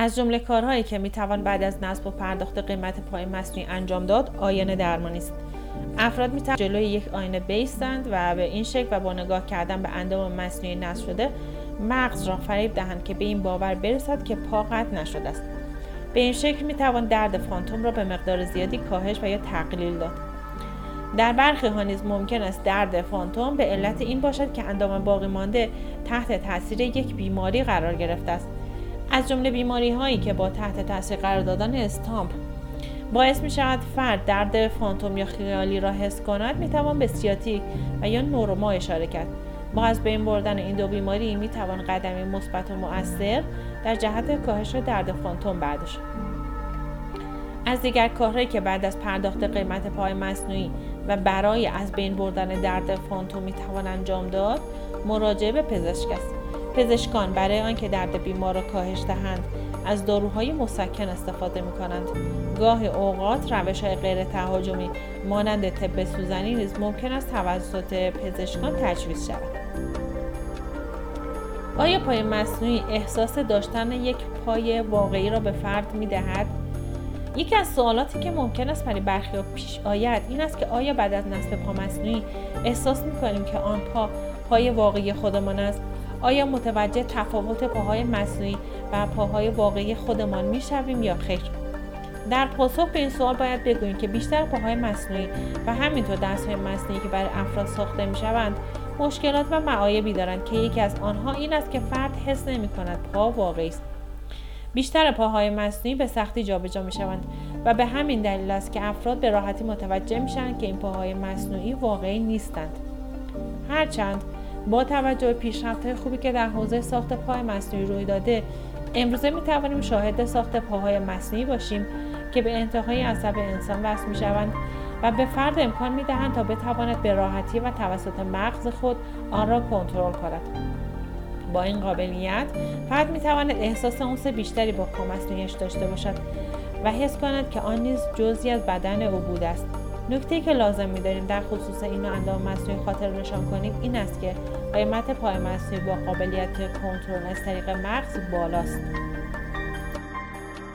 از جمله کارهایی که میتوان بعد از نصب و پرداخت قیمت پای مصنوعی انجام داد، آینه درمانی است. افراد میتوانند جلوی یک آینه بایستند و به این شکل و با نگاه کردن به اندام مصنوعی نصب شده مغز را فریب دهند که به این باور برسد که پا قطع نشده است. به این شکل میتوان درد فانتوم را به مقدار زیادی کاهش و یا تقلیل داد. در برخی ها نیز ممکن است درد فانتوم به علت این باشد که اندام باقی مانده تحت تاثیر یک بیماری قرار گرفته است. از جمله بیماری هایی که با تحت تاثیر قرار دادن استامپ باعث می شود فرد درد فانتوم یا خیالی را حس کند، می توان به سیاتیک و یا نوروما اشاره کرد. با از بین بردن این دو بیماری می توان قدمی مثبت و مؤثر در جهت کاهش درد فانتوم برداشت. از دیگر کارهایی که بعد از پرداخت قیمت پای مصنوعی و برای از بین بردن درد فانتوم می توان انجام داد، مراجعه به پزشک است. پزشکان برای آنکه درد بیمار را کاهش دهند از داروهای مسکن استفاده می کنند. گاهی اوقات روش‌های غیر تهاجمی مانند طب سوزنی نیز ممکن است توسط پزشکان تجویز شود. آیا پای مصنوعی احساس داشتن یک پای واقعی را به فرد می دهد؟ یکی از سوالاتی که ممکن است برای برخی‌ها پیش آید این است که آیا بعد از نصب پا مصنوعی احساس می‌کنیم که آن پای واقعی خودمان است؟ آیا متوجه تفاوت پاهای مصنوعی و پاهای واقعی خودمان می‌شویم یا خیر؟ در پاسخ به این سوال باید بگوییم که بیشتر پاهای مصنوعی و همینطور دست‌های مصنوعی که برای افراد ساخته می‌شوند مشکلات و معایبی دارند که یکی از آنها این است که فرد حس نمی‌کند پا واقعی است. بیشتر پاهای مصنوعی به سختی جابجا می‌شوند و به همین دلیل است که افراد به راحتی متوجه می‌شوند که این پاهای مصنوعی واقعی نیستند. هرچند با توجه به پیشرفت‌های خوبی که در حوزه ساخت پای مصنوعی روی داده، امروزه می‌توانیم شاهد ساخت پاهای مصنوعی باشیم که به انتهای عصب انسان وصل می‌شوند و به فرد امکان می‌دهند تا بتواند به راحتی و توسط مغز خود آن را کنترل کند. با این قابلیت فرد می‌تواند احساس انس بیشتری با پا مصنوعی‌اش داشته باشد و حس کند که آن نیز جزئی از بدن او بوده است. نکته‌ای که لازم می‌داریم در خصوص این اندام مصنوعی خاطر نشان کنیم این است که قیمت پای مصنوعی با قابلیت کنترل از طریق مغز بالاست.